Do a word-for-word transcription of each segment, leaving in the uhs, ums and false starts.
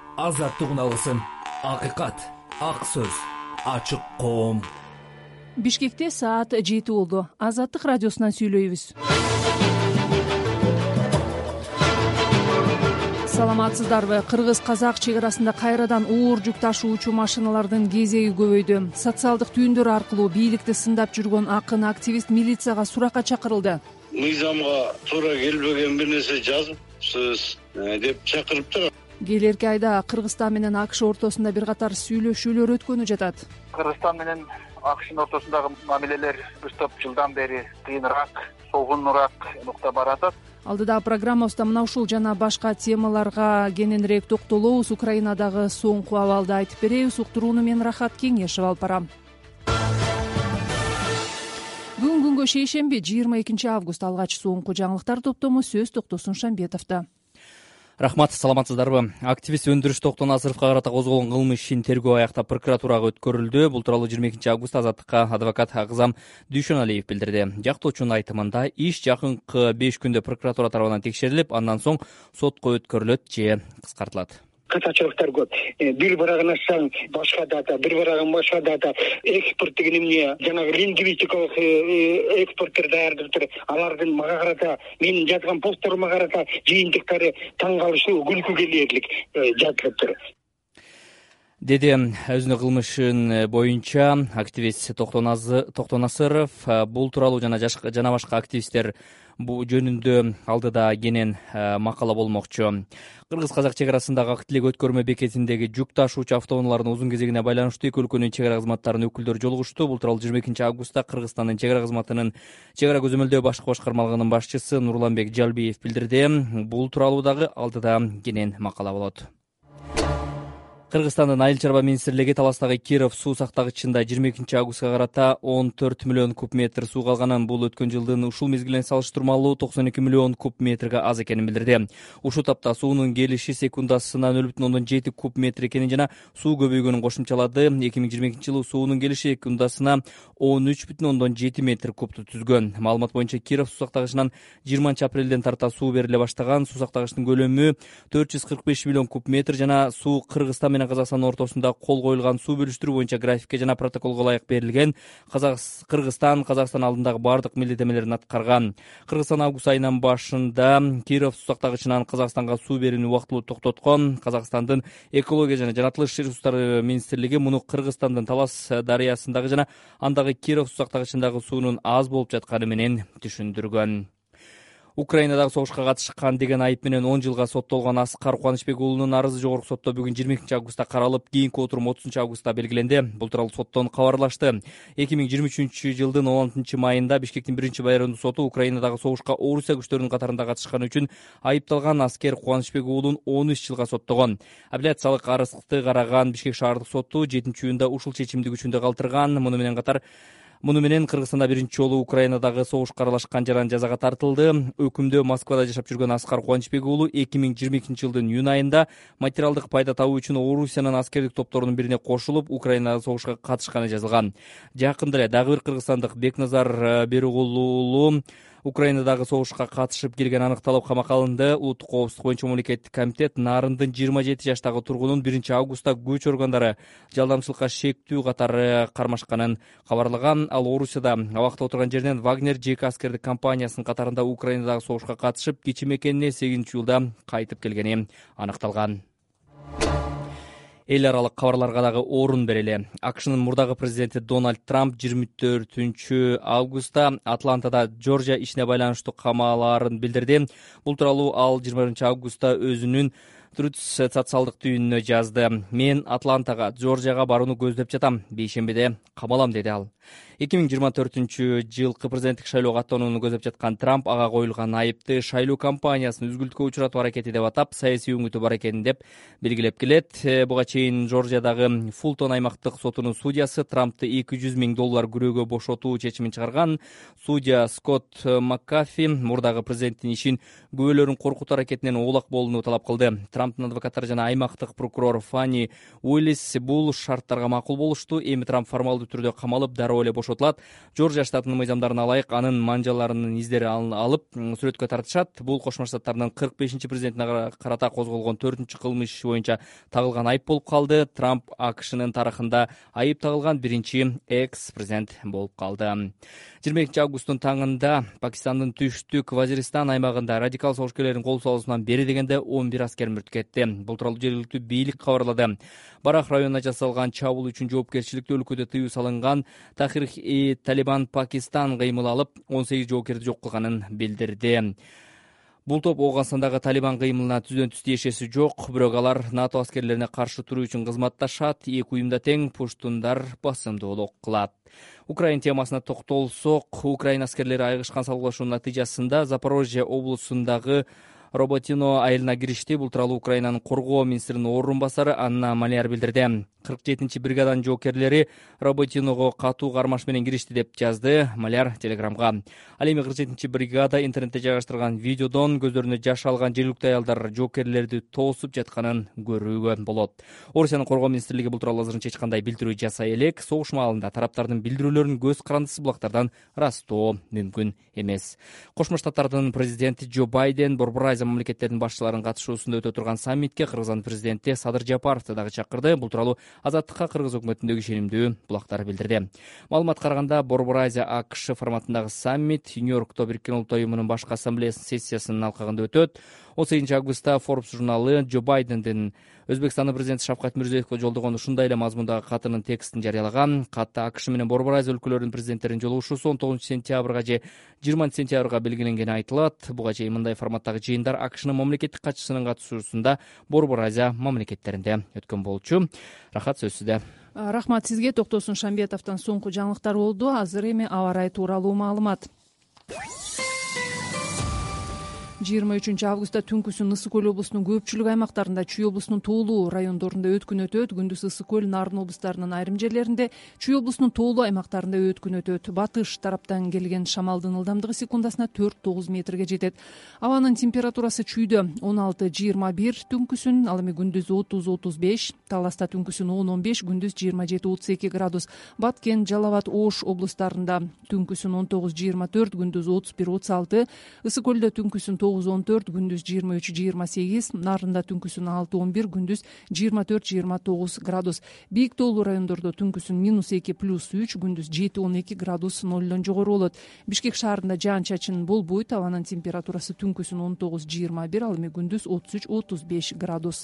азаттыгын алсын. Акыйкат, ак сөз, ачык коом. Бишкекте саат жети болду. Азаттык радиосунан сүйлөйбүз. Саламатсыздарбы? Кыргыз-казак чек арасында кайрадан оор жүк ташуучу машиналардын кезеги көбөйдү. Социалдык түйүндөр аркылуу бийликти сындап жүргөн акын активист милицияга суракка чакырылды. Мыйзамга туура келбеген бир нерсе жазыпсыз деп чакырыптыр. Келерки айда Кыргызстан менен АКШ ортосунда бир катар сүйлөшүүлөр өткөнү жатат. Кыргызстан менен АКШнын ортосундагы мамилелер бир топ жылдан бери кыйыныраак, солгунураак нукта баратат. Алдыда программабызда мына ушул жана башка темаларга кененирээк токтолобуз. Украинадагы соңку абалды айтып беребиз. Уктурууну мен Рахат Кеңешев алып барам. Бүгүн күнгө шейшемби жыйырма экинчи август алгач соңку жаңылыктар топтому сөз токтосун Шамбетовдо. Рахмат, саламатсыздарбы? Активист Өндүрүш Токтоназаровго карата козголгон кылмыш ишин тергөө аяктап прокуратурага өткөрүлдү. Бул тууралуу жыйырма экинчи август Азаттыкка адвокат Акзам Дүйшөналиев билдирди. Жактоочунун айтымында иш жакынкы беш күндө прокуратура тарабынан текшерилип, андан соң сотко өткөрүлөт же кыскартылат. Катачылыктар көп. Бир барагын ачсаң башка дата, бир барагын башка дата. Экспорт деген эмне? Жанагы лингвистикалык экспорттор даярдап тур. Алардын мага карата, менин жазган постторума карата жыйынтыктары таң калыштуу, күлкү келерлик жазылып тур. Деди өзүнүн кылмышын боюнча активист Токтоназаров. Бул тууралуу жана жана башка активисттер бул жөнүндө алдыда кенен макала болмокчу. Кыргыз-казак чек арасындагы актилик өткөрмө бекетиндеги жүк ташуучу автоунаалардын узун кезегине байланыштуу эки өлкөнүн чек ара кызматтарынын өкүлдөрү жолугушту. Бул тууралуу жыйырма экинчи августта Кыргызстандын чек ара кызматынын чек ара көзөмөлдөө башкы башкармалыгынын башчысы Нурланбек Жалбиев билдирди. Бул тууралуу дагы алдыда кенен макала болот. Кыргызстандын Айыл чарба министрлиги Таластагы Киров суу сактагычында жыйырма экинчи августка карата он төрт миллион куб метр суу калганын, бул өткөн жылдын ушул мезгилине салыштырмалуу токсон эки миллион куб метрге аз экенин билдирди. Ушул тапта суунун келиши секундасына нөл бүтүн ондон жети куб метр экенин жана суу көбөйгөнүн кошумчалады. эки миң жыйырма экинчи жылы суунун келиши секундасына он үч бүтүн ондон жети метр кубту түзгөн. Маалымат боюнча Киров суу сактагычынан жыйырманчы апрелден тарта суу бериле баштаган. Суу сактагычтын көлөмү төрт жүз кырк беш миллион куб метр жана суу Кыргызстан менен Казакстан ортосунда кол коюлган суу бөлүштүрүү боюнча графикке жана протоколго ылайык берилген. Кыргызстан Казакстан алдындагы бардык милдеттенмелерин аткарган. Кыргызстан август айынын башында Киров суу сактагычынан Казакстанга суу берүүнү убактылуу токтоткон. Казакстандын экология жана жаратылыш ресурстары министрлиги муну Кыргызстандын Талас дарыясындагы жана андагы Киров суу сактагычындагы суунун аз болуп жатканы менен түшүндүргөн. Украинадагы согушка катышкан деген айып менен он жылга соттолгон Аскар Кубанычбек уулунун арызы жогорку сотто бүгүн жыйырма экинчи августта каралып, кийинки отурум отузунчу августта белгиленди. Бул тууралуу соттон кабарлашты. эки миң жыйырма үчүнчү жылдын он алтынчы майында Бишкектин биринчи байрондуу соту Украинадагы согушка Орусия күчтөрүнүн катарында катышканы үчүн айыпталган Аскер Кубанычбек уулун он үч жылга соттогон. Апелляциялык арызды караган Бишкек шаардык соту жетинчи июнда ушул чечимди күчүндө калтырган. Муну менен катар Муну менен Кыргызстанда биринчи жолу Украинадагы согушка аралашкан жаран жазага тартылды. Өкүмдө Москвада жашап жүргөн Аскар Кубанычбек уулу эки миң жыйырма экинчи жылдын июнь айында материалдык пайда табуу үчүн Орусиянын аскердик топторунун бирине кошулуп, Украинадагы согушка катышканы жазылган. Жакында эле дагы бир кыргызстандык Бекназар Беругул уулу Украинадагы согушка катышып келген аныкталып камакка алынды. Улуттук коопсуздук боюнча мамлекеттик комитет Нарындын жыйырма жети жаштагы тургунун биринчи августта күч органдары жалдамчылыкка шектүү катары кармашканын кабарлаган. Ал Орусияда абакта отурган жеринен Вагнер жеке аскердик компаниясынын катарында Украинадагы согушка катышып, кичи мекенине сегизинчи июлда кайтып келгени аныкталган. Эл аралык кабарларга дагы орун берели. АКШнын мурдагы президенти Дональд Трамп жыйырма төртүнчү августта Атлантада Джорджия ишине байланыштуу камалаарын билдирди. Бул тууралуу ал жыйырма биринчи августта өзүнүн Truth социалдык түйүнүнө жазды. Мен Атлантага, Джорджияга барууну көздөп жатам. Бейшембиде камалам, деди ал. эки миң жыйырма төртүнчү жылкы президенттик шайлоого аттанууну көздөп жаткан Трамп ага коюлган айыпты шайлоо кампаниясын үзгүлтүккө учуратуу аракети деп атап, саясий өңүтү бар экенин деп белгилеп келет. Буга чейин Джорджиядагы Фултон аймактык сотунун судьясы Трампты эки жүз миң доллар күрөөгө бошотуу чечимин чыгарган. Судья Скотт Маккафи мурдагы президенттин ишин күбөлөрүн коркутуу аракетинен оолак болууну талап кылды. Трамптын адвокаттары жана аймактык прокурор Фанни Уиллис бул шарттарга макул болушту. Эми Трамп формалдуу түрдө камалып, дароо эле бошотулат. Жоржия штатынын мыйзамдарына ылайык анын манжаларынын издери алып сүрөткө тартышат. Бул Кошмо Штаттардын кырк бешинчи президентине карата козголгон төртүнчү кылмыш иши боюнча тагылган айып болуп калды. Трамп АКШнын тарыхында айып тагылган биринчи экс-президент болуп калды. жыйырма экинчи августтун таңында Пакистандын түштүк Вазиристан аймагында радикал согушкерлердин кол салуусунан бери дегенде он бир аскер мүрт кетти. Бул тууралуу жергиликтүү бийлик кабарлады. Барах районуна жасалган чабуул үчүн жоопкерчиликти өлкөдө тыюу салынган Тахрик-и-Талибан Пакистан кыймыл алып, он сегиз жоокерди жок кылганын билдирди. Бул топ Ооганстандагы Талибан кыймылына түздөн түз тиешеси жок, бирок алар НАТО аскерлерине каршы туруу үчүн кызматташат. Эки уюмда тең пуштундар басымдуулук кылат. Украина темасына токтолсок, Украина аскерлери айыгышкан салгылашуунун натыйжасында Запорожье облусундагы Роботино айылына киришти. Бул тууралуу Украинанын коргоо министринин орун басары Анна Маляр билдирди. кырк жетинчи бригаданын жоокерлери Роботиного катуу кармаш менен киришти деп жазды Маляр телеграмга. Ал эми кырк жетинчи бригада интернетте жайгаштырган видеодон көздөрүнө жаш алган жергиликтүү аялдар жоокерлерди тоосуп жатканын көрүүгө болот. Орусиянын коргоо министрлиги бул тууралуу азырынча эч кандай билдирүү жасай элек. Согуш маалында тараптардын билдирүүлөрүн көз карандысы булактардан ырастоо мүмкүн эмес. Кошмо Штаттардын президенти Джо Байден Борбор Азия мамлекеттеринин башчыларынын катышуусунда өтө турган саммитке Кыргызстан президенти Садыр Жапаровду дагы чакырды. Бул тууралуу Азаттыкка Кыргыз өкмөтүндөгү ишенимдүү булактар билдирди. Маалыматка караганда Борбор Азия АКШ форматындагы саммит Нью-Йоркто Бириккен Улуттар уюмунун башкы ассамблеясынын сессиясынын алкагында өтөт. он сегизинчи августта Forbes журналы Джо Байдендин Өзбекстандын президенти Шавкат Мирзиёевге жолдогон ушундай эле мазмундагы катынын текстин жарыялаган. Катта АКШ менен Борбор Азия өлкөлөрүнүн президенттеринин жолугушуусу он тогузунчу сентябрга же жыйырманчы сентябрга белгиленгени айтылат. Буга чейин мындай форматтагы жыйындар АКШнын мамлекеттик катчысынын катышуусунда Борбор Азия мамлекеттеринде өткөн болчу. Рахат сөзсүздө. Рахмат сизге. Токтосун Шамбетовдон соңку жаңылыктар болду. Азыр эми аба ырайы тууралуу маалымат. жыйырма үчүнчү августта түнкүсүн Ысык көл облусунун көпчүлүк аймактарында, Чүй облусунун тоолуу райондорунда өткүн өтөт. Күндүз Ысык көл, Нарын облустарынын айрым жерлеринде, Чүй облусунун тоолуу аймактарында өткүн өтөт. Батыш тараптан келген шамалдын ылдамдыгы секундасына төрт тогуз метрге жетет. Абанын температурасы Чүйдө он алты жыйырма бир түнкүсүн, ал эми күндүз отуз отуз беш, Таласта түнкүсүн он он беш, күндүз жыйырма жети отуз эки градус. Баткен, Жалал абад, Ош облустарында түнкүсүн он тогуз жыйырма төрт, күндүз отуз бир отуз алты, Ысык көлдө түнкүсүн тогуз он төрт, күндүз жыйырма үч жыйырма сегиз, Нарында түнкүсүн алты он бир, күндүз жыйырма төрт жыйырма тогуз градус. Бийик тоолуу райондордо түнкүсүн минус эки плюс үч, күндүз жети он эки градус нолдон жогору болот. Бишкек шаарында жаан чачын болбойт. Абанын температурасы түнкүсүн он тогуз жыйырма бир, ал эми күндүз отуз үч отуз беш градус.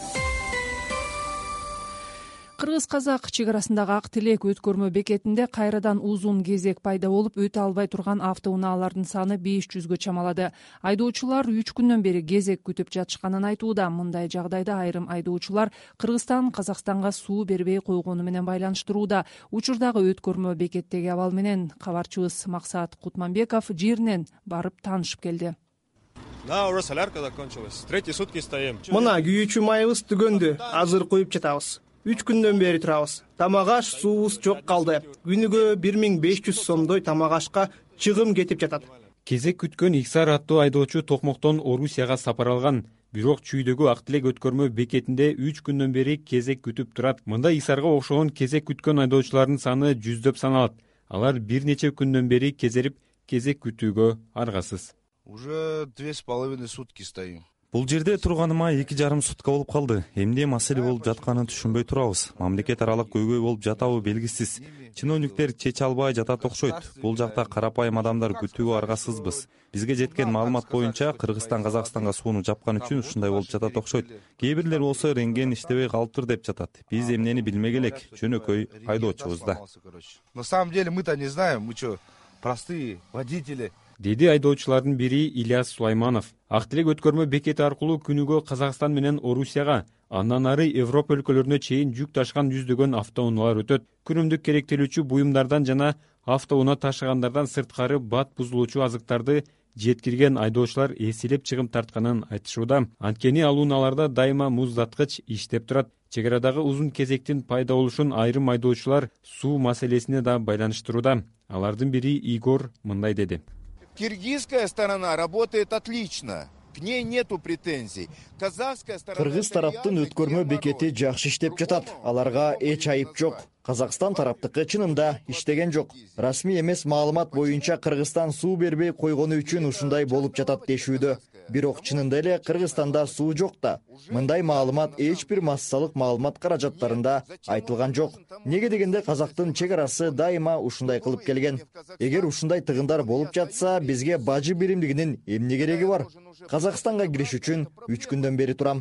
Кыргыз-казак чек арасындагы Ак Тилек өткөрмө бекетинде кайрадан узун кезек пайда болуп, өтө албай турган автоунаалардын саны беш жүзгө чамалады. Айдоочулар үч күндөн бери кезек күтүп жатышканын айтууда. Мындай жагдайда айрым айдоочулар Кыргызстан Казакстанга суу бербей койгону менен байланыштырууда. Учурдагы өткөрмө бекеттеги абал менен кабарчыбыз Максат Кутманбеков жеринен барып таанышып келди. Да, уже солярка закончилась. Третьи сутки стоим. Мына күйүүчү майыбыз түгөндү. Азыр коюп жатабыз. Үч күндөн бери турабыз. Тамак аш, суубуз жок калды. Күнүгө бир миң беш жүз сомдой тамак ашка чыгым кетип жатат. Кезек күткөн Иксар аттуу айдоочу Токмоктон Орусияга сапар алган. Бирок Чүйдөгү Ак Тилек өткөрмө бекетинде үч күндөн бери кезек күтүп турат. Мында Иксарга окшогон кезек күткөн айдоочулардын саны жүздөп саналат. Алар бир нече күндөн бери кезерип, кезек күтүүгө аргасыз. Уже две с половиной сутки стоим. Бул жерде турганыма эки жарым сутка болуп калды. Эмне маселе болуп жатканын түшүнбөй турабыз. Мамлекет аралык көйгөй болуп жатабы белгисиз. Чиновниктер чече албай жатат окшойт. Бул жакта карапайым адамдар күтүүгө аргасызбыз. Бизге жеткен маалымат боюнча Кыргызстан Казакстанга сууну жапкан үчүн ушундай болуп жатат окшойт. Кээ бирлер болсо рентген иштебей калыптыр деп жатат. Биз эмнени билмек элек, жөнөкөй айдоочубуз да. На самом деле мы-то не знаем, мы что, простые водители. Деди айдоочулардын бири Ильяс Сулайманов. Ак Тилек өткөрмө бекети аркылуу күнүгө Казакстан менен Орусияга, андан ары Европа өлкөлөрүнө чейин жүк ташкан жүздөгөн автоунаалар өтөт. Күнүмдүк керектелүүчү буюмдардан жана автоунаа ташыгандардан сырткары бат бузулуучу азыктарды жеткирген айдоочулар эселеп чыгым тартканын айтышууда. Анткени ал унааларда дайыма муздаткыч иштеп турат. Чек арадагы узун кезектин пайда болушун айрым айдоочулар суу маселесине да байланыштырууда. Алардын бири Игор мындай деди. Киргизская сторона работает отлично. к ней нету претензий. Казахская сторона... Кыргыз тараптын өткөрмө бекети жакшы иштеп жатат. Аларга эч айып жок. Казакстан тараптыкы чынында иштеген жок. Расмий эмес маалымат боюнча Кыргызстан суу бербей койгону үчүн ушундай болуп жатат дешүүдө. Бирок чынында эле Кыргызстанда суу жок да. Мындай маалымат эч бир массалык маалымат каражаттарында айтылган жок. Неге дегенде Казактын чек арасы дайыма ушундай кылып келген. Эгер ушундай тыгындар болуп жатса, бизге бажы биримдигинин эмне кереги бар? Казакстанга кириш үчүн үч күндөн бери турам.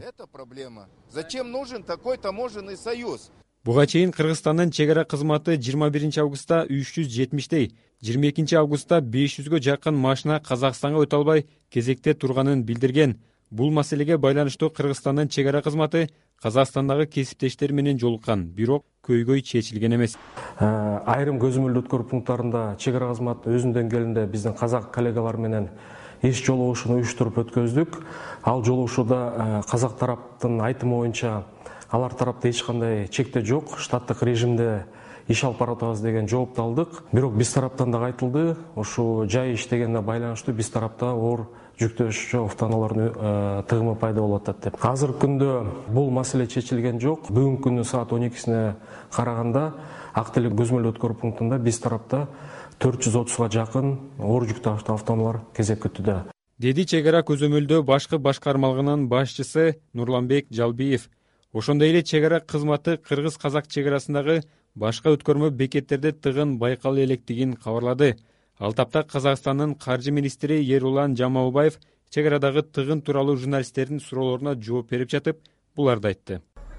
Зачем нужен такой таможенный союз? Буга чейин Кыргызстандын чек ара кызматы жыйырма биринчи августта үч жүз жетимиштей, жыйырма экинчи августта беш жүзгө жакын машина Казакстанга өтө албай кезекте турганын билдирген. Бул маселеге байланыштуу Кыргызстандын чек ара кызматы Казакстандагы кесиптештери менен жолуккан, бирок көйгөй чечилген эмес. Айрым көзөмөлдөө өткөрүү пункттарында чек ара кызматы өзүнүн деңгээлинде биздин казак коллегалар менен иш жолугушууну уюштуруп өткөздүк. Ал жолугушууда казак тараптын айтымы боюнча алар тарапта эч кандай чектөө жок, штаттык режимде иш алып баратабыз деген жоопту алдык. Бирок биз тараптан да айтылды, ошо жай иштегенге байланыштуу биз тарапта оор жүктөөчү автоунаалардын тыгымы пайда болуп атат деп. Азыркы күндө бул маселе чечилген жок. Бүгүнкү күнү саат он экисине караганда Ак Телек көзөмөлдөө өткөрүү пунктунда биз тарапта төрт жүз отузга жакын оор жүктүү автоунаалар кезек күтүүдө, деди чек ара көзөмөлдөө башкы башкармалыгынын башчысы Нурланбек Жалбиев. Ошондой эле чек ара кызматы кыргыз-казак чек арасындагы башка өткөрмө бекеттерде тыгын байкала электигин кабарлады. Ал тапта Казакстандын каржы министри Ерулан Жамалбаев чек арадагы тыгын тууралуу журналисттердин суроолоруна жооп берип жатып, буларды айтты.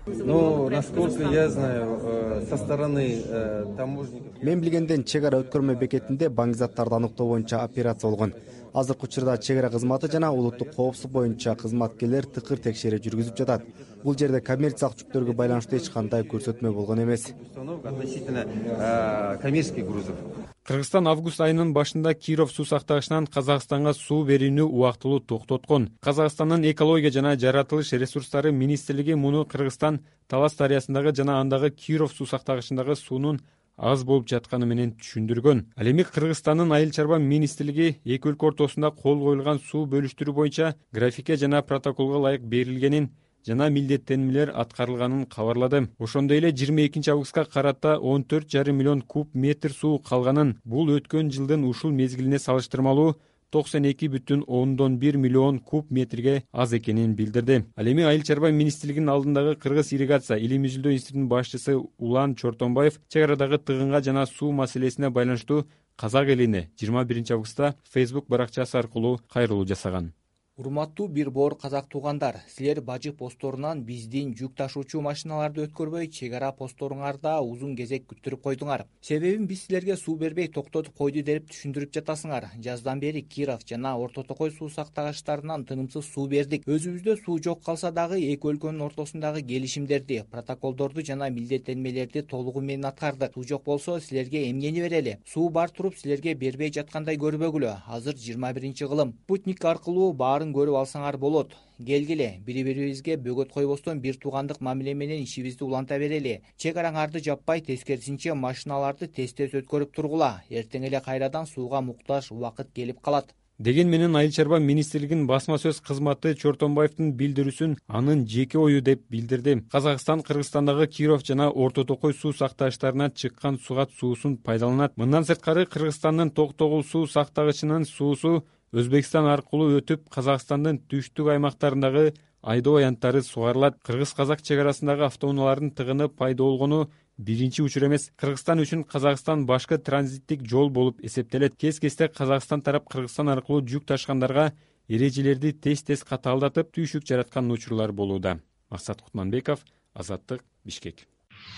Но, насколько я знаю, со стороны таможников... Мен билгенден чек ара өткөрмө бекетинде баңгизаттарды аныктоо боюнча операция болгон. Азыркы учурда чек ара кызматы жана улуттук коопсуздук боюнча кызматкерлер тыкыр текшерүү жүргүзүп жатат. Бул жерде коммерциялык жүктөргө байланыштуу эч кандай көрсөтмө болгон эмес. Относительно коммерческих грузов. Кыргызстан август айынын башында Киров суу сактагычынан Казакстанга суу берүүнү убактылуу токтоткон. Казакстандын экология жана жаратылыш ресурстары министрлиги муну Кыргызстан Талас дарыясындагы жана андагы Киров суу сактагычындагы суунун аз болуп жатканы менен түшүндүргөн. Ал эми Кыргызстандын айыл чарба министрлиги эки өлкө ортосунда кол коюлган суу бөлүштүрүү боюнча графикке жана протоколго ылайык берилгенин жана милдеттенмелер аткарылганын кабарлады. Ошондой эле жыйырма экинчи августка карата он төрт жарым миллион куб метр суу калганын, бул өткөн жылдын ушул мезгилине салыштырмалуу токсон эки бүтүн ондон бир миллион куб метрге аз экенин билдирди. Ал эми айыл чарба министрлигинин алдындагы Кыргыз ирригация илим изилдөө институтунун башчысы Улан Чортонбаев чек арадагы тыгынга жана суу маселесине байланыштуу казак элине жыйырма биринчи августта Facebook баракчасы аркылуу кайрылуу жасаган. Урматтуу бир боор казак туугандар, силер бажы постторунан биздин жүк ташуучу машиналарды өткөрбөй чек ара посторуңарда узун кезек күттүрүп койдуңар. Себебин биз силерге суу бербей токтотуп койду деп түшүндүрүп жатасыңар. Жаздан бери Киров жана Орто Токой суу сактагычтарынан тынымсыз суу бердик. Өзүбүздө суу жок калса дагы эки өлкөнүн ортосундагы келишимдерди, протоколдорду жана милдеттенмелерди толугу менен аткардык. Суу жок болсо силерге эмнени берели? Суу бар туруп силерге бербей жаткандай көрбөгүлө. Азыр жыйырма биринчи кылым. Спутник аркылуу баарын көрүп алсаңар болот. Келгиле, бири-бирибизге бөгөт койбостон бир туугандык мамиле менен ишибизди уланта берели. Чек араңарды жаппай, тескерисинче машиналарды тез-тез өткөрүп тургула. Эртең эле кайрадан сууга муктаж убакыт келип калат. Деген менен айыл чарба министрлигинин басма сөз кызматы Чортонбаевдин билдирүүсүн анын жеке ою деп билдирди. Казакстан Кыргызстандагы Киров жана Орто Токой суу сактагычтарынан чыккан сугат суусун пайдаланат. Мындан сырткары Кыргызстандын Токтогул суу сактагычынын суусу Өзбекстан аркылуу өтүп Казакстандын түштүк аймактарындагы айдоо аянттары сугарылат. Кыргыз-казак чек арасындагы автоунаалардын тыгыны пайда болгону биринчи учур эмес. Кыргызстан үчүн Казакстан башкы транзиттик жол болуп эсептелет. Кез-кезде Казакстан тарап Кыргызстан аркылуу жүк ташкандарга эрежелерди тез-тез катаалдатып түйшүк жараткан учурлар болууда. Максат Кутманбеков, Азаттык, Бишкек.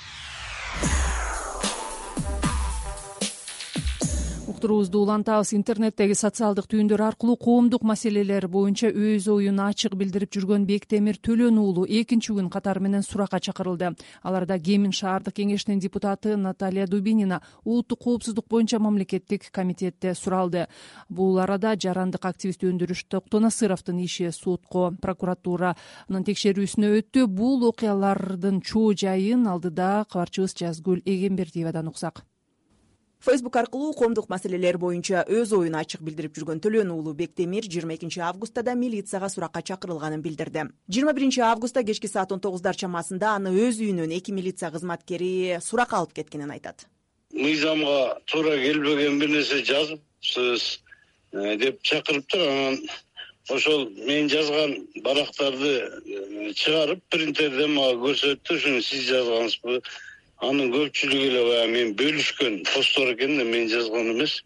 Уктуруубузду улантабыз. Интернеттеги социалдык түйүндөр аркылуу коомдук маселелер боюнча өз оюн ачык билдирип жүргөн Бектемир Төлөн уулу экинчи күн катары менен суракка чакырылды. Аларда Кемин шаардык кеңешинин депутаты Наталья Дубинина улуттук коопсуздук боюнча мамлекеттик комитетте суралды. Бул арада жарандык активист Өндүрүш Токтонасыровдун иши сотко прокуратуранын текшерүүсүнө өттү. Бул окуялардын чоо жайын алдыда кабарчыбыз Жазгүл Эгембердиевадан уксак. фейсбук аркылуу коомдук маселелер боюнча өз оюн ачык билдирип жүргөн Төлөн уулу Бектемир жыйырма экинчи августта да милицияга суракка чакырылганын билдирди. жыйырма биринчи августта кечки саат он тогуздар чамасында аны өз үйүнөн эки милиция кызматкери суракка алып кеткенин айтат. Мыйзамга туура келбеген бир нерсе жазыпсыз деп чакырыптыр. Анан ошол мен жазган барактарды чыгарып принтерден мага көрсөттү. Ушуну сиз жазгансызбы? Анын көпчүлүгү эле баягы мен бөлүшкөн посттор экен да, мен жазган эмес.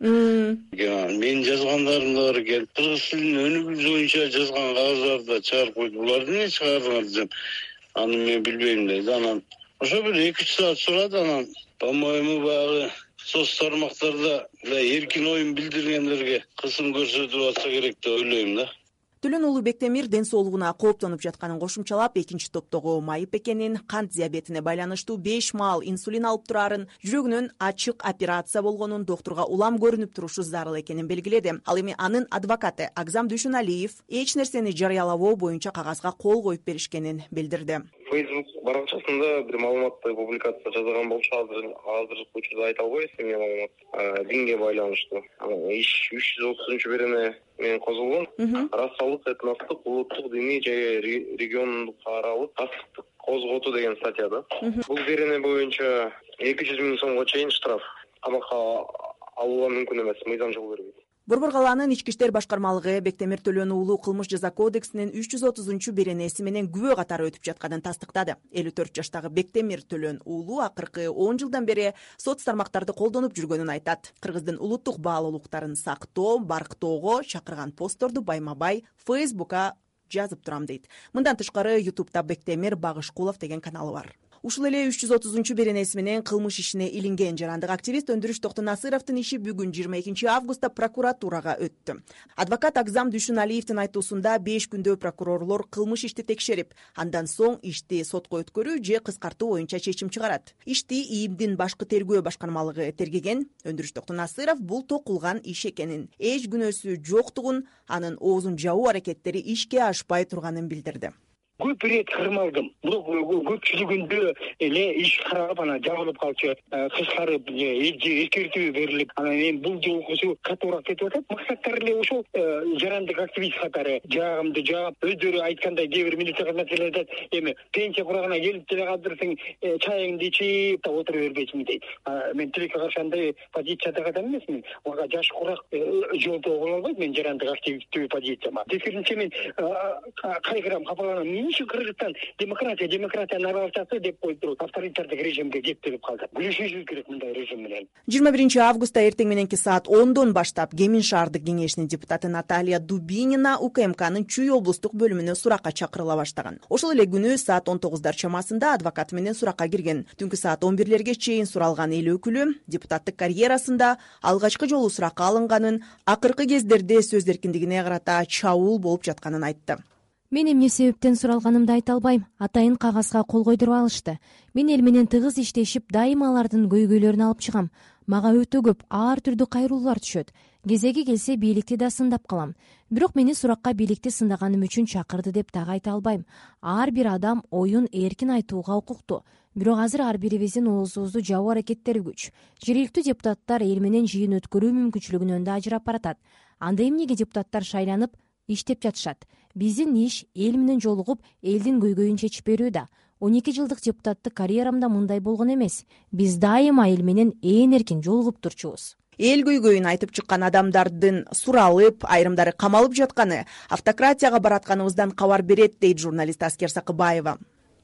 Мен жазгандарым да бар экен. Кыргыз тилинин өнүгүү боюнча жазган кагаздарды да чыгарып койду. Буларды эмне чыгардыңар десем, аны мен билбейм дейт. Анан ошо бир эки үч саат сурады. Анан по-моему баягы соц тармактарда эркин оюн билдиргендерге кысым көрсөтүп атса керек деп ойлойм да. Төлөн уулу Бектемир ден соолугуна кооптонуп жатканын кошумчалап, экинчи топтогу майып экенин, кант диабетине байланыштуу беш маал инсулин алып турарын, жүрөгүнөн ачык операция болгонун, доктурга улам көрүнүп турушу зарыл экенин белгиледи. Ал эми анын адвокаты Агзам Дүйшөналиев эч нерсени жарыялабоо боюнча кагазга кол коюп беришкенин билдирди. Facebook баракчасында бир маалыматты публикация жазган болчу, азыр азыркы учурда айта албайбыз эмне маалымат. Динге байланыштуу. Иш үч жүз отузунчу берене менен козулгон. Расалык, этностук, улуттук, диний же региондук аралык кастыктык козготуу деген статьяда. Бул берене боюнча эки жүз миң сомго чейин штраф, камакка алууга мүмкүн эмес, мыйзам жол бербейт. Борбор калаанын ички иштер башкармалыгы Бектемир Төлөн уулу кылмыш жаза кодексинин үч жүз отузунчу беренеси менен күбө катары өтүп жатканын тастыктады. элүү төрт жаштагы Бектемир Төлөн уулу акыркы он жылдан бери соц тармактарды колдонуп жүргөнүн айтат. Кыргыздын улуттук баалуулуктарын сактоо, барктоого чакырган постторду байма-бай Фейсбукка жазып турам дейт. Мындан тышкары ютубта Бектемир Багышкулов деген каналы бар. Ушул эле үч жүз отузунчу беренеси менен кылмыш ишине илинген жарандык активист Өндүрүш Токтонасыровдун иши бүгүн жыйырма экинчи августта прокуратурага өттү. Адвокат Агзам Дүйшөналиевдин айтуусунда беш күндө прокурорлор кылмыш ишти текшерип, андан соң ишти сотко өткөрүү же кыскартуу боюнча чечим чыгарат. Ишти ИИМдин башкы тергөө башкармалыгы тергеген. Өндүрүш Токтонасыров бул токулган иш экенин, эч күнөөсү жоктугун, анын оозун жабуу аракеттери ишке ашпай турганын билдирди. Көп рет кырмалдым. Бирок көпчүлүгүндө эле иш карап анан жабылып калчу, кыскарып, эскертүү берилип, анан эми бул жолкусу катуураак кетип атат. Максаттары эле ошол жарандык активист катары жагымды жаап, өздөрү айткандай кээ бир милиция кызматкерлери айтат, эми пенсия курагына келип деле калдырсаң, чайыңды ичип отура бербейсиңби дейт. Мен тилекке каршы андай позицияда адам эмесмин. Ага жаш курак жолдо боло албайт мен жарандык активисттүү позицияма. Тескерисинче мен кайгырам, капаланам. Кыргызстан демократия, демократиянын аралашасы деп койду. Авторитардык режимге кеттирип калды. Күрөшүшүбүз керек мындай режим менен. жыйырма биринчи августта эртең мененки саат ондон баштап Кемин шаардык кеңешинин депутаты Наталья Дубинина УКМКнын Чүй облустук бөлүмүнө суракка чакырыла баштаган. Ошол эле күнү саат он тогуздар чамасында адвокаты менен суракка кирген. Түнкү саат он бирлерге чейин суралган эл өкүлү депутаттык карьерасында алгачкы жолу суракка алынганын, акыркы кездерде сөз эркиндигине карата чабуул болуп жатканын айтты. Мен эмне себептен суралганымды айта албайм. Атайын кагазга кол койдуруп алышты. Мен эл менен тыгыз иштешип, дайыма алардын көйгөйлөрүн алып чыгам. Мага өтө көп ар түрдүү кайруулар түшөт. Кезеги келсе бийликти да сындап калам. Бирок мени суракка бийликти сындаганым үчүн чакырды деп дагы айта албайм. Ар бир адам оюн эркин айтууга укуктуу. Бирок азыр ар бирибиздин оозубузду жабуу аракеттери күч. Жергиликтүү депутаттар эл менен жыйын өткөрүү мүмкүнчүлүгүнөн да ажырап баратат. Анда эмнеге депутаттар шайланып иштеп жатышат? Биздин иш эл менен жолугуп, элдин көйгөйүн чечип берүү да. он эки жылдык депутаттык карьерамда мындай болгон эмес. Биз дайыма эл менен ээн эркин жолугуп турчубуз. Эл көйгөйүн айтып чыккан адамдардын суралып, айрымдары камалып жатканы, автократияга баратканыбыздан кабар берет, дейт журналист Аскер Сакыбаева.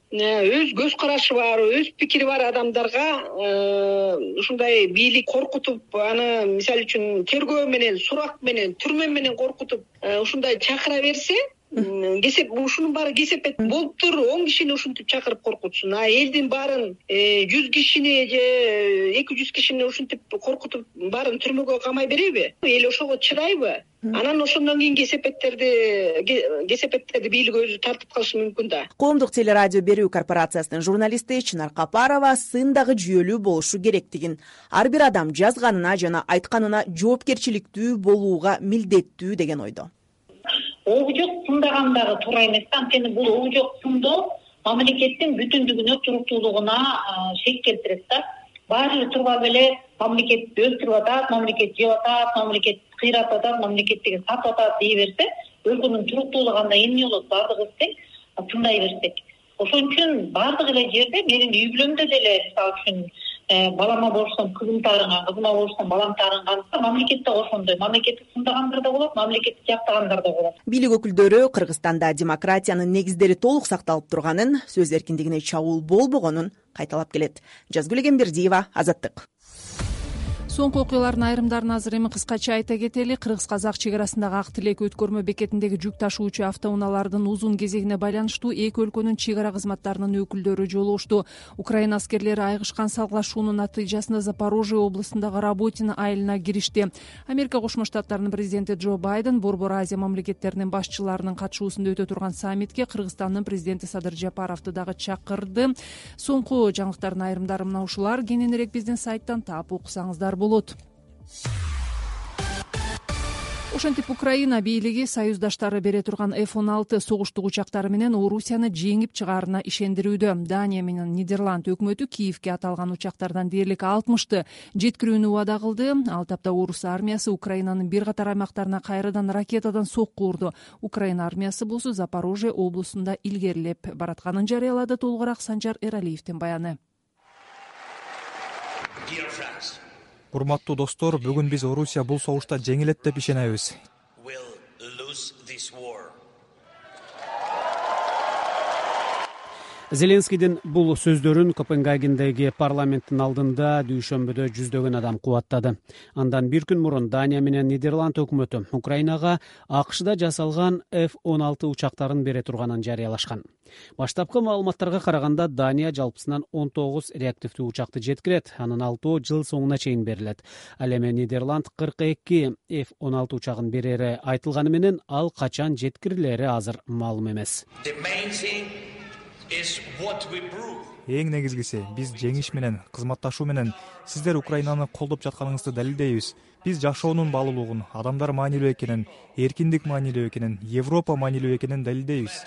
Өз көз карашы бар, өз пикири бар адамдарга ушундай бийлик коркутуп, аны мисалы үчүн тергөө менен, сурак менен, түрмө менен коркутуп, ушундай чакыра берсе, кесеп ушунун баары кесепет болуптур, он кишини ушинтип чакырып коркутсун. А элдин баарын жүз кишини же эки жүз кишини ушинтип коркутуп баарын түрмөгө камай береби? Эл ошого чыдайбы? Анан ошондон кийин кесепеттерди кесепеттерди бийлик өзү тартып калышы мүмкүн да. Коомдук телерадио берүү корпорациясынын журналисти Чынар Капарова сын дагы жүйөлүү болушу керектигин, ар бир адам жазганына жана айтканына жоопкерчиликтүү болууга милдеттүү деген ойдо. Обжок сындаган дагы туура эмес. Анткени бул обжок сындоо мамлекеттин бүтүндүгүнө, туруктуулугуна шек келтирет да. баары эле туруп алып эле мамлекет өстүрүп атат, мамлекет жеп атат, мамлекет кыйратып атат, мамлекеттиги сатып атат дей берсе, өлкөнүн туруктуулугу андай эмне болот? Баардыгыбыз тең тындай берсек. Ошон үчүн баардык эле жерде менин үй бүлөмдө деле мисалы үчүн балама болсом кызым таарынган, кызыма болсом балам таарынган, мамлекетте ошондой, мамлекетти сындагандар да болот, мамлекетти жактагандар да болот. Бийлик өкүлдөрү Кыргызстанда демократиянын негиздери толук сакталып турганын, сөз эркиндигине чабуул болбогонун кайталап келет. Жазгүл Эгембердиева, Азаттык. Соңку окуялардын айрымдарын азыр эми кыскача айта кетели. Кыргыз-казак чек арасындагы Ак Тилек өткөрмө бекетиндеги жүк ташуучу автоунаалардын узун кезегине байланыштуу эки өлкөнүн чек ара кызматтарынын өкүлдөрү жолугушту. Украина аскерлери айгышкан салгылашуунун натыйжасында Запорожье областындагы Работино айылына киришти. Америка Кошмо Штаттарынын президенти Джо Байден Борбор Азия мамлекеттеринин башчыларынын катышуусунда өтө турган саммитке Кыргызстандын президенти Садыр Жапаровду дагы чакырды. Соңку жаңылыктардын айрымдары мына ушулар. Кененирээк биздин сайттан таап окусаңыздар болот. Ошентип Украина бийлиги союздаштары бере турган эф он алты согуштук учактары менен Орусияны жеңип чыгаарына ишендирүүдө. Дания менен Нидерланд өкмөтү Киевке аталган учактардан дээрлик алтымышты жеткирүүнү убада кылды. Ал тапта орус армиясы Украинанын бир катар аймактарына кайрадан ракетадан сокку урду. Украина армиясы болсо Запорожье облусунда илгерилеп баратканын жарыялады. Толугураак Санжар Эралиевдин баяны. Урматтуу достор, бүгүн биз Орусия бул согушта жеңилет деп ишенебиз. Зеленскийдин бул сөздөрүн Копенгагендеги парламенттин алдында дүйшөмбүдө жүздөгөн адам кубаттады. Андан бир күн мурун Дания менен Нидерланд өкмөтү Украинага АКШда жасалган эф он алты учактарын бере турганын жарыялашкан. Баштапкы маалыматтарга караганда Дания жалпысынан он тогуз реактивдүү учакты жеткирет, анын алтоо жыл соңуна чейин берилет. Ал эми Нидерланд кырк эки эф он алты учагын берери айтылганы менен ал качан жеткирилери азыр маалым эмес. Эң негизгиси, биз жеңиш менен, кызматташуу менен сиздер Украинаны колдоп жатканыңызды далилдейбиз. Биз жашоонун баалуулугун, адамдар маанилүү экенин, эркиндик маанилүү экенин, Европа маанилүү экенин далилдейбиз.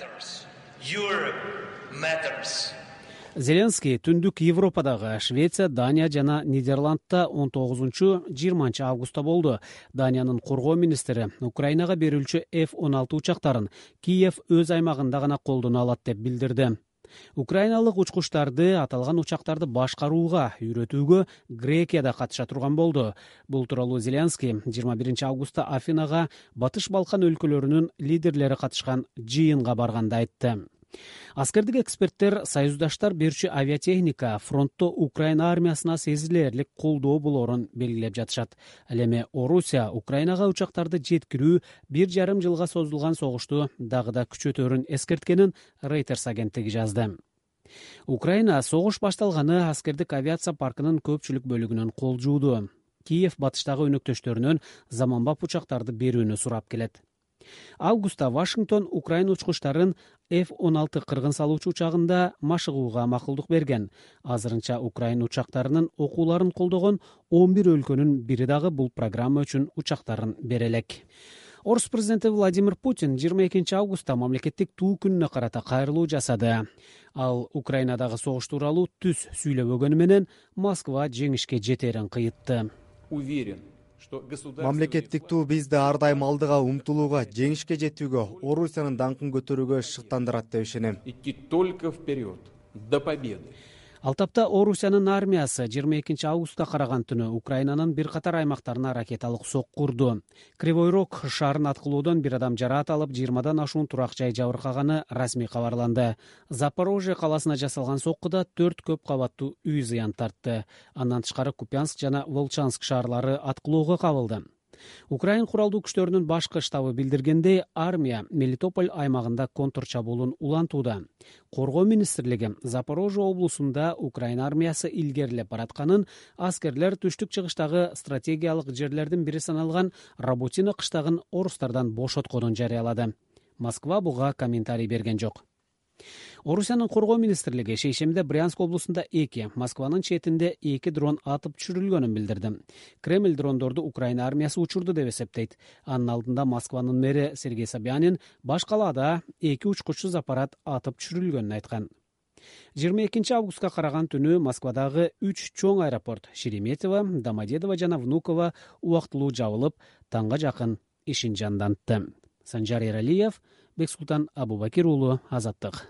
Зеленский түндүк Европадагы Швеция, Дания жана Нидерландта он тогузунчу жыйырманчы августта болду. Даниянын коргоо министри Украинага берилчү эф он алты учактарын Киев өз аймагында гана колдоно алат деп билдирди. Украиналык учкучтарды аталган учактарды башкарууга, үйрөтүүгө Грекияда катыша турган болду. Бул тууралуу Зеленский жыйырма биринчи августта Афинага Батыш Балкан өлкөлөрүнүн лидерлери катышкан жыйынга барганда айтты. Аскердик эксперттер союздаштар берүүчү авиатехника фронтто Украина армиясына сезилерлик колдоо болорун белгилеп жатышат. Ал эми Орусия Украинага учактарды жеткирүү бир жарым жылга созулган согушту дагы да күчөтөрүн эскерткенин Reuters агенттиги жазды. Украина согуш башталганы аскердик авиация паркынын көпчүлүк бөлүгүнөн кол жууду. Киев батыштагы өнөктөштөрүнөн заманбап учактарды берүүнү сурап келет. Августта Вашингтон Украина учкучтарын эф он алты кыргын салуучу учагында машыгууга макулдук берген. Азырынча Украина учактарынын окууларын колдогон он бир өлкөнүн бири дагы бул программа үчүн учактарын бере элек. Орус президенти Владимир Путин жыйырма экинчи августта мамлекеттик туу күнүнө карата кайрылуу жасады. Ал Украинадагы согуш тууралуу түз сүйлөбөгөнү менен Москва жеңишке жетерин кыйытты. Мамлекеттик туу бизди ар дайым алдыга умтулууга, жеңишке жетүүгө, Орусиянын даңкын көтөрүүгө шыктандырат деп ишенем. Идти только вперед, до победы. Ал тапта Орусиянын армиясы жыйырма экинчи августта караган түнү Украинанын бир катар аймактарына ракеталык сокку урду. Кривой Рог шаарын аткылоодон бир адам жараат алып, жыйырмадан ашуун турак жай жабыркаганы расмий кабарланды. Запорожье каласына жасалган соккуда төрт көп кабаттуу үй зыян тартты. Андан тышкары Купянск жана Волчанск шаарлары аткылоого кабылды. Украин куралдуу күчтөрүнүн башкы штабы билдиргендей, армия Мелитополь аймагында контр чабуулун улантууда. Коргоо министрлиги Запорожье облусунда Украина армиясы илгерилеп баратканын, аскерлер түштүк чыгыштагы стратегиялык жерлердин бири саналган Работино кыштагын орустардан бошотконун жарыялады. Москва буга комментарий берген жок. Орусиянын коргоо министрлиги шейшембиде Брянск облусунда эки, Москванын четинде эки дрон атып түшүрүлгөнүн билдирди. Кремль дрондорду Украина армиясы учурду деп эсептейт. Анын алдында Москванын мэри Сергей Собянин баш калаада эки учкучсуз аппарат атып түшүрүлгөнүн айткан. жыйырма экинчи августка караган түнү Москвадагы үч чоң аэропорт Шереметьево, Домодедово жана Внуково убактылуу жабылып, таңга жакын ишин жандантты. Санжар Эралиев, Бексултан Абубакир уулу, Азаттык.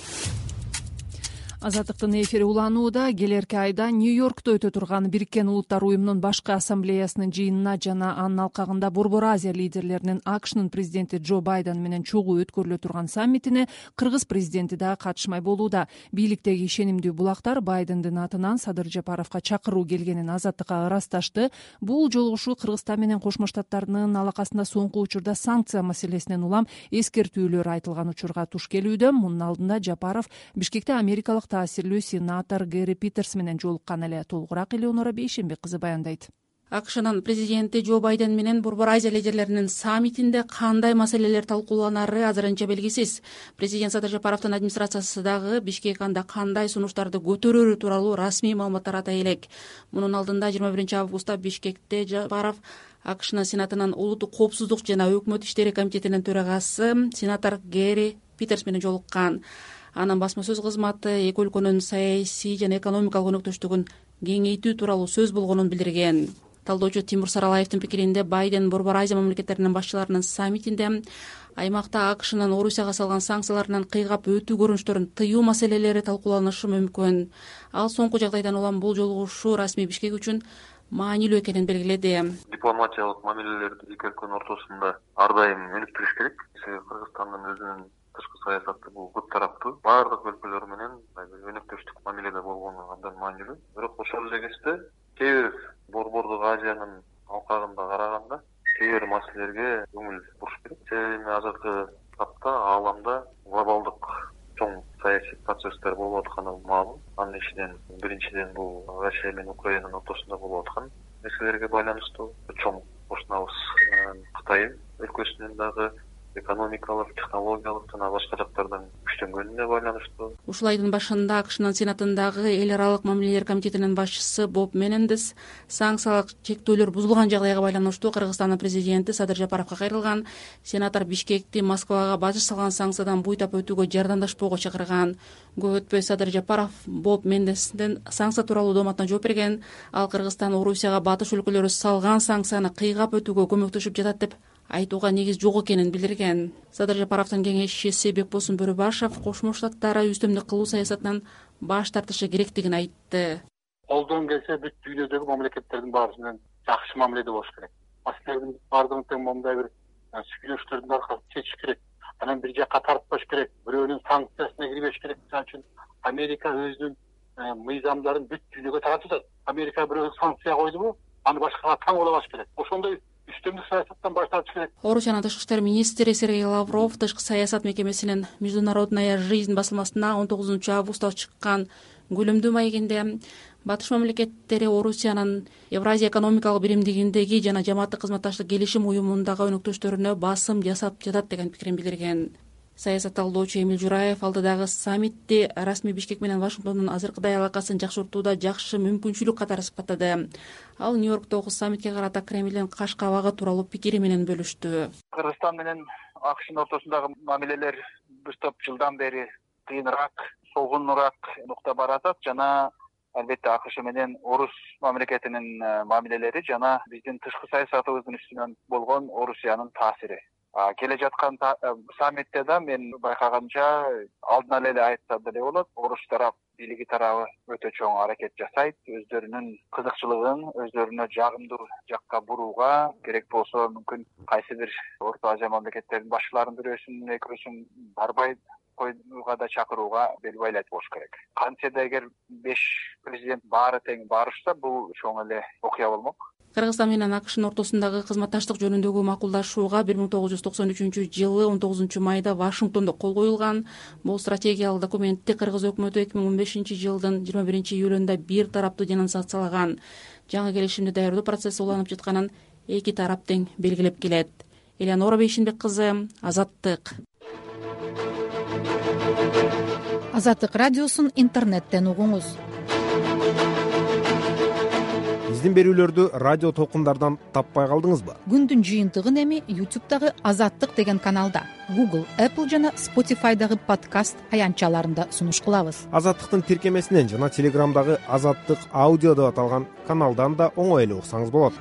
Азаттыктын эфири уланууда. Келерки айда Нью-Йоркто өтө турган Бириккен Улуттар уюмунун башкы ассамблеясынын жыйынына жана анын алкагында Борбор Азия лидерлеринин АКШнын президенти Джо Байден менен чогуу өткөрүлө турган саммитине кыргыз президенти дагы катышмай болууда. Бийликтеги ишенимдүү булактар Байдендин атынан Садыр Жапаровго чакыруу келгенин Азаттыкка ырасташты. Бул жолугушуу Кыргызстан менен Кошмо Штаттарынын алакасында соңку учурда санкция маселесинен улам эскертүүлөр айтылган учурга туш келүүдө. Мунун алдында Жапаров Бишкекте америкалык таасирлүү сенатор Гэри Питерс менен жолуккан эле. Толугураак Элеонора Бейшенбек кызы баяндайт. АКШнын президенти Джо Байден менен Борбор Азия лидерлеринин саммитинде кандай маселелер талкууланары азырынча белгисиз. Президент Садыр Жапаровдун администрациясы дагы Бишкек анда кандай сунуштарды көтөрөрү тууралуу расмий маалыматтар атай элек. Мунун алдында жыйырма биринчи августта Бишкекте Жапаров АКШнын сенатынын улуттук коопсуздук жана өкмөт иштери комитетинин төрагасы сенатор Гэри Питерс менен жолуккан. Анын басма сөз кызматы эки өлкөнүн саясий жана экономикалык өнөктөштүгүн кеңейтүү тууралуу сөз болгонун билдирген. Талдоочу Тимур Саралаевдин пикиринде Байден Борбор Азия мамлекеттеринин башчыларынын саммитинде аймакта АКШнын Орусияга салган санкцияларынан кыйгап өтүү көрүнүштөрүн тыюу маселелери талкууланышы мүмкүн. Ал соңку жагдайдан улам бул жолугушуу расмий Бишкек үчүн маанилүү экенин белгиледи. Дипломатиялык мамилелерди эки өлкөнүн ортосунда ар дайым өнүктүрүш керек. Кыргызстандын өзүнүн тышкы саясаты бул көп тараптуу, баардык өлкөлөр менен өнөктөштүк мамиледе болгону абдан маанилүү. Бирок ошол эле кезде кээ бир Борбордук Азиянын алкагында караганда кээ бир маселелерге көңүл буруш керек. Себеби азыркы тапта ааламда глобалдык чоң саясий процесстер болуп атканы маалым. Анын ичинен биринчиден бул Россия менен Украинанын ортосунда болуп аткан нерселерге байланыштуу. Чоң кошунабыз Кытай өлкөсүнүн дагы экономикалык, технологиялык жана башка жактардан күчтөнгөнүнө байланыштуу. Ушул айдын башында АКШнын сенатындагы эл аралык мамилелер комитетинин башчысы Боб Менендес санкциялык чектөөлөр бузулган жагдайга байланыштуу Кыргызстандын президенти Садыр Жапаровго кайрылган. Сенатор Бишкекти Москвага бажы салган санкциядан буйтап өтүүгө жардамдашпоого чакырган. Көп өтпөй Садыр Жапаров Боб Менендестин санкция тууралуу дооматына жооп берген. Ал Кыргызстан Орусияга батыш өлкөлөрү салган санкцияны кыйгап өтүүгө көмөктөшүп жатат деп айтууга негиз жок экенин билдирген. Садыр Жапаровдун кеңешчиси Бекбосун Бөрүбашев Кошмо Штаттары үстөмдүк кылуу саясатынан баш тартышы керектигин айтты. Колдон келсе бүт дүйнөдөгү мамлекеттердин баары менен жакшы мамиледе болуш керек. Маселелердин баардыгын тең мындай бир сүйлөшүүлөрдүн аркасында чечиш керек. Анан бир жакка тартпаш керек. Бирөөнүн санкциясына кирбеш керек. Мисалы үчүн Америка өзүнүн мыйзамдарын бүт дүйнөгө таратып атат. Америка бирөө санкция койдубу, аны башкага таң болобаш керек. Ошондой үстөмдүк саясаттан баш тартыш керек. Орусиянын тышкы иштер министри Сергей Лавров тышкы саясат мекемесинин Международная жизнь басылмасына он тогузунчу августта чыккан күлүмдүү маегинде батыш мамлекеттери Орусиянын Евразия экономикалык биримдигиндеги жана жамааттык кызматташтык келишим уюмундагы өнөктөштөрүнө басым жасап жатат деген пикирин билдирген. Саясат талдоочу Эмил Жураев алдыдагы саммитти расмий Бишкек менен Вашингтондун азыркыдай алакасын жакшыртууда жакшы мүмкүнчүлүк катары сыпаттады. Ал Нью-Йорктогу саммитке карата Кремлдин каш кабагы тууралуу пикири менен бөлүштү. Кыргызстан менен АКШнын ортосундагы мамилелер бир топ жылдан бери кыйыныраак, солгунураак нукта баратат жана албетте АКШ менен Орус мамлекетинин мамилелери жана биздин тышкы саясатыбыздын үстүнөн болгон Орусиянын таасири. Келе жаткан саммитте да мен байкаганча алдынан эле айтса деле болот. Орус тарап бийлиги тарабы өтө чоң аракет жасайт. Өздөрүнүн кызыкчылыгын өздөрүнө жагымдуу жакка бурууга, керек болсо мүмкүн кайсы бир Орто Азия мамлекеттеринин башчыларын бирөөсүн, экөөсүн барбай койууга да чакырууга бел байлайт болуш керек. Кантсе да эгер беш президент баары тең барышса, бул чоң эле окуя болмок. Кыргызстан менен АКШнын ортосундагы кызматташтык жөнүндөгү макулдашууга бир миң тогуз жүз токсон үчүнчү жылы он тогузунчу майда Вашингтондо кол коюлган. Бул стратегиялык документти Кыргыз өкмөтү эки миң он бешинчи жылдын жыйырма биринчи июлунда бир тараптуу денонсациялаган. Жаңы келишимди даярдоо процесси уланып жатканын эки тарап тең белгилеп келет. Элеонора Бейшенбек кызы, Азаттык. Азаттык радиосун интернеттен угуңуз. Биздин берүүлөрдү радио толкундардан таппай калдыңызбы? Күндүн жыйынтыгын эми YouTube'дагы Азаттык деген каналда Google, Apple жана Spotify'дагы подкаст аянтчаларында сунуш кылабыз. Азаттыктын тиркемесинен жана Телеграмдагы Азаттык аудио деп аталган каналдан да оңой эле уксаңыз болот.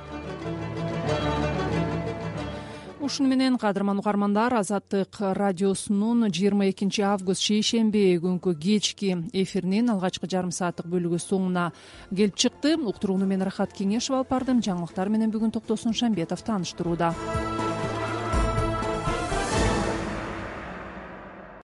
Ушуну менен кадырман угармандар, Азаттык радиосунун жыйырма экинчи август шейшемби күнкү кечки эфиринин алгачкы жарым сааттык бөлүгү соңуна келип чыкты. Уктурууну мен Рахат Кеңешева алып бардым. Жаңылыктар менен бүгүн Токтосун Шамбетов тааныштырууда.